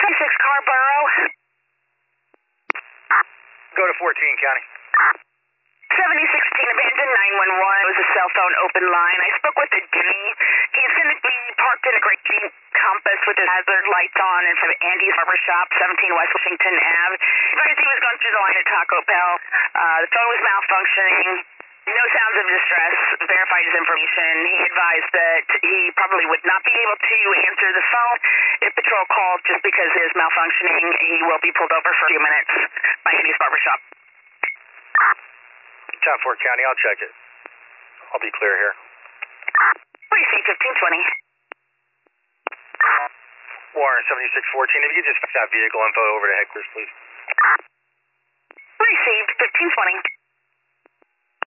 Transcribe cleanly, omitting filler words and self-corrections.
Scarborough. Go to 14, County. 7016 abandoned 911. It was a cell phone open line. I spoke with the D. He's going to be parked in a great Jeep Compass with his hazard lights on in front of Andy's Barber Shop, 17 West Washington Ave. He was going through the line at Taco Bell. The phone was malfunctioning. No sounds of distress. Verified his information. He advised that he probably would not be able to answer the phone if patrol called just because it is malfunctioning. He will be pulled over for a few minutes by Andy's Barber Shop. 10-4 County, I'll check it. I'll be clear here. Receive 1520. Warren 7614, if you could just fax that vehicle info over to headquarters, please. Received 1520.